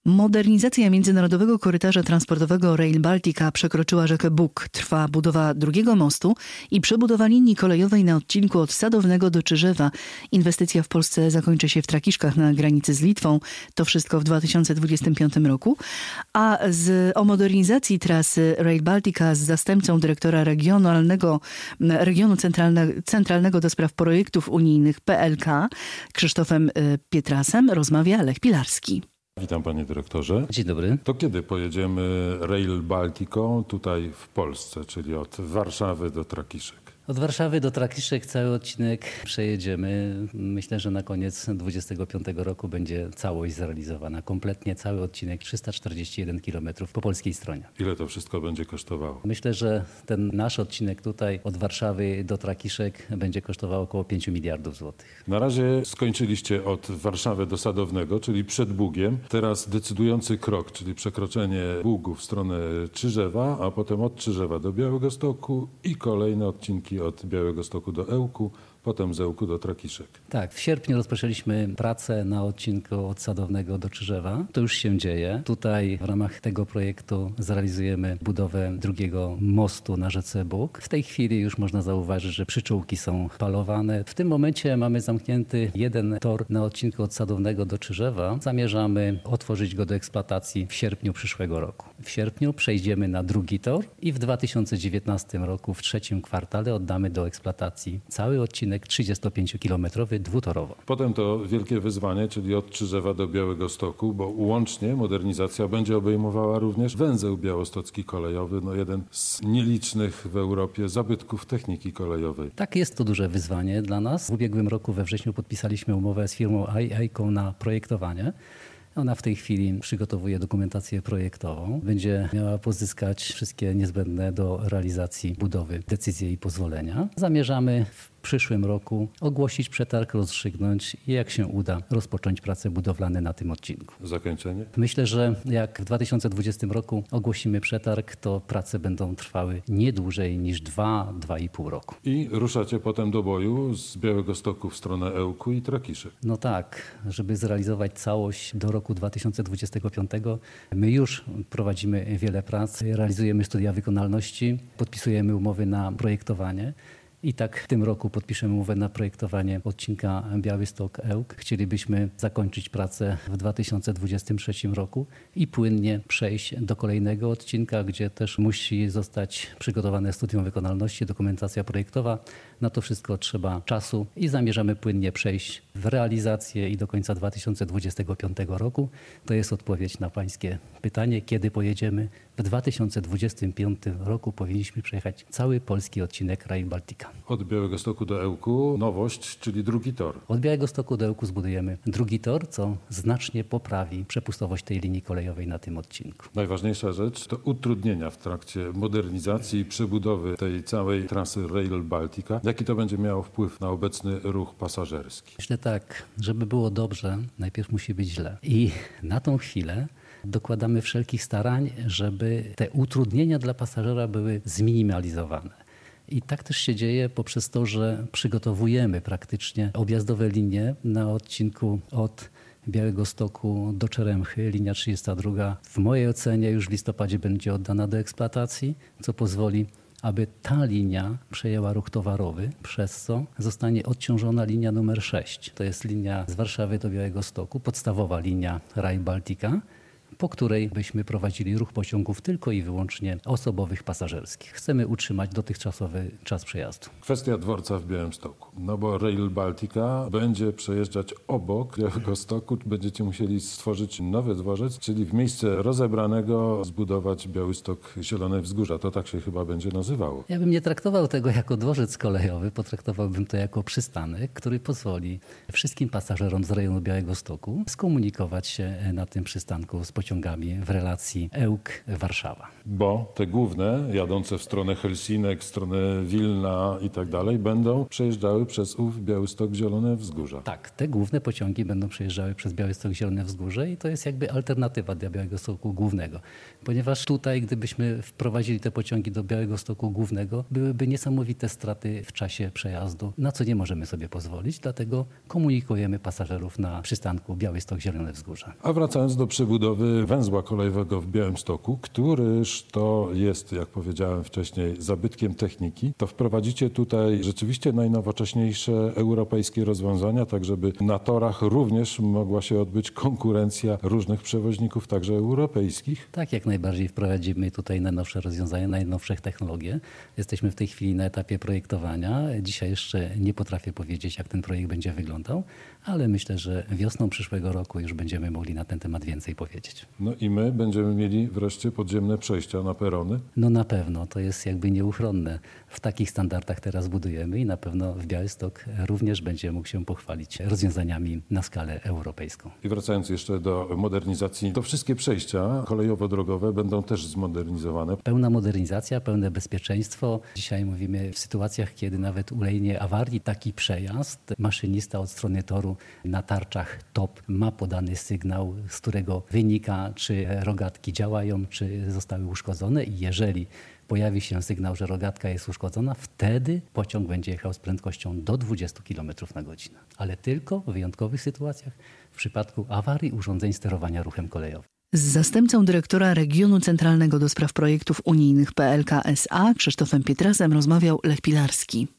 Modernizacja międzynarodowego korytarza transportowego Rail Baltica przekroczyła rzekę Bug. Trwa budowa drugiego mostu i przebudowa linii kolejowej na odcinku od Sadownego do Czyżewa. Inwestycja w Polsce zakończy się w Trakiszkach na granicy z Litwą. To wszystko w 2025 roku. O modernizacji trasy Rail Baltica z zastępcą dyrektora regionu centralnego do spraw projektów unijnych PLK Krzysztofem Pietrasem rozmawia Lech Pilarski. Witam panie dyrektorze. Dzień dobry. To kiedy pojedziemy Rail Balticą tutaj w Polsce, czyli od Warszawy do Trakiszek? Od Warszawy do Trakiszek cały odcinek przejedziemy. Myślę, że na koniec 2025 roku będzie całość zrealizowana. Kompletnie cały odcinek 341 km po polskiej stronie. Ile to wszystko będzie kosztowało? Myślę, że ten nasz odcinek tutaj od Warszawy do Trakiszek będzie kosztował około 5 miliardów złotych. Na razie skończyliście od Warszawy do Sadownego, czyli przed Bugiem. Teraz decydujący krok, czyli przekroczenie Bugu w stronę Czyżewa, a potem od Czyżewa do Białegostoku i kolejne odcinki od Białegostoku do Ełku, potem z Ełku do Trakiszek. Tak, w sierpniu rozpoczęliśmy pracę na odcinku od Sadownego do Czyżewa. To już się dzieje. Tutaj w ramach tego projektu zrealizujemy budowę drugiego mostu na rzece Bug. W tej chwili już można zauważyć, że przyczółki są palowane. W tym momencie mamy zamknięty jeden tor na odcinku od Sadownego do Czyżewa. Zamierzamy otworzyć go do eksploatacji w sierpniu przyszłego roku. W sierpniu przejdziemy na drugi tor i w 2019 roku w trzecim kwartale oddamy do eksploatacji cały odcinek 35-kilometrowy dwutorowo. Potem to wielkie wyzwanie, czyli od Czyżewa do Białegostoku, bo łącznie modernizacja będzie obejmowała również węzeł białostocki kolejowy, jeden z nielicznych w Europie zabytków techniki kolejowej. Tak, jest to duże wyzwanie dla nas. W ubiegłym roku we wrześniu podpisaliśmy umowę z firmą AICO na projektowanie. Ona w tej chwili przygotowuje dokumentację projektową. Będzie miała pozyskać wszystkie niezbędne do realizacji budowy decyzje i pozwolenia. Zamierzamy w przyszłym roku ogłosić przetarg, rozstrzygnąć i jak się uda rozpocząć prace budowlane na tym odcinku. Zakończenie? Myślę, że jak w 2020 roku ogłosimy przetarg, to prace będą trwały nie dłużej niż 2–2,5 roku. I ruszacie potem do boju z Białegostoku w stronę Ełku i Trakiszek. No tak, żeby zrealizować całość do roku 2025, my już prowadzimy wiele prac, realizujemy studia wykonalności, podpisujemy umowy na projektowanie. I tak w tym roku podpiszemy umowę na projektowanie odcinka Białystok-Ełk. Chcielibyśmy zakończyć pracę w 2023 roku i płynnie przejść do kolejnego odcinka, gdzie też musi zostać przygotowane studium wykonalności, dokumentacja projektowa. Na to wszystko trzeba czasu i zamierzamy płynnie przejść w realizację i do końca 2025 roku. To jest odpowiedź na pańskie pytanie, kiedy pojedziemy. W 2025 roku powinniśmy przejechać cały polski odcinek Rail Baltica. Od Białegostoku do Ełku nowość, czyli drugi tor. Od Białegostoku do Ełku zbudujemy drugi tor, co znacznie poprawi przepustowość tej linii kolejowej na tym odcinku. Najważniejsza rzecz to utrudnienia w trakcie modernizacji i przebudowy tej całej trasy Rail Baltica. Jaki to będzie miało wpływ na obecny ruch pasażerski? Myślę tak, żeby było dobrze, najpierw musi być źle. I na tą chwilę dokładamy wszelkich starań, żeby te utrudnienia dla pasażera były zminimalizowane. I tak też się dzieje poprzez to, że przygotowujemy praktycznie objazdowe linie na odcinku od Białegostoku do Czeremchy, linia 32. W mojej ocenie już w listopadzie będzie oddana do eksploatacji, co pozwoli, aby ta linia przejęła ruch towarowy, przez co zostanie odciążona linia numer 6. To jest linia z Warszawy do Białegostoku, podstawowa linia Rail Baltica, po której byśmy prowadzili ruch pociągów tylko i wyłącznie osobowych, pasażerskich. Chcemy utrzymać dotychczasowy czas przejazdu. Kwestia dworca w Białymstoku. Bo Rail Baltica będzie przejeżdżać obok Białegostoku. Będziecie musieli stworzyć nowy dworzec, czyli w miejsce rozebranego zbudować Białystok Zielone Wzgórza. To tak się chyba będzie nazywało. Ja bym nie traktował tego jako dworzec kolejowy, potraktowałbym to jako przystanek, który pozwoli wszystkim pasażerom z rejonu Białegostoku skomunikować się na tym przystanku z pociągami w relacji Ełk-Warszawa. Bo te główne, jadące w stronę Helsinek, w stronę Wilna i tak dalej, będą przejeżdżały przez ów Białystok Zielone Wzgórza. Tak, te główne pociągi będą przejeżdżały przez Białystok Zielone Wzgórze i to jest jakby alternatywa dla Białegostoku Głównego. Ponieważ tutaj, gdybyśmy wprowadzili te pociągi do Białegostoku Głównego, byłyby niesamowite straty w czasie przejazdu, na co nie możemy sobie pozwolić, dlatego komunikujemy pasażerów na przystanku Białystok Zielone Wzgórze. A wracając do przebudowy węzła kolejowego w Białymstoku, któryż to jest, jak powiedziałem wcześniej, zabytkiem techniki, to wprowadzicie tutaj rzeczywiście najnowocześniejsze europejskie rozwiązania, tak żeby na torach również mogła się odbyć konkurencja różnych przewoźników, także europejskich. Tak, jak najbardziej wprowadzimy tutaj najnowsze rozwiązania, najnowsze technologie. Jesteśmy w tej chwili na etapie projektowania. Dzisiaj jeszcze nie potrafię powiedzieć, jak ten projekt będzie wyglądał, ale myślę, że wiosną przyszłego roku już będziemy mogli na ten temat więcej powiedzieć. No i my będziemy mieli wreszcie podziemne przejścia na perony. No na pewno, to jest jakby nieuchronne. W takich standardach teraz budujemy i na pewno w Białystok również będzie mógł się pochwalić rozwiązaniami na skalę europejską. I wracając jeszcze do modernizacji, to wszystkie przejścia kolejowo-drogowe będą też zmodernizowane. Pełna modernizacja, pełne bezpieczeństwo. Dzisiaj mówimy w sytuacjach, kiedy nawet ulegnie awarii taki przejazd, maszynista od strony toru na tarczach TOP ma podany sygnał, z którego wynika, czy rogatki działają, czy zostały uszkodzone i jeżeli pojawi się sygnał, że rogatka jest uszkodzona, wtedy pociąg będzie jechał z prędkością do 20 km na godzinę. Ale tylko w wyjątkowych sytuacjach, w przypadku awarii urządzeń sterowania ruchem kolejowym. Z zastępcą dyrektora Regionu Centralnego do Spraw Projektów Unijnych PLK SA Krzysztofem Pietrasem rozmawiał Lech Pilarski.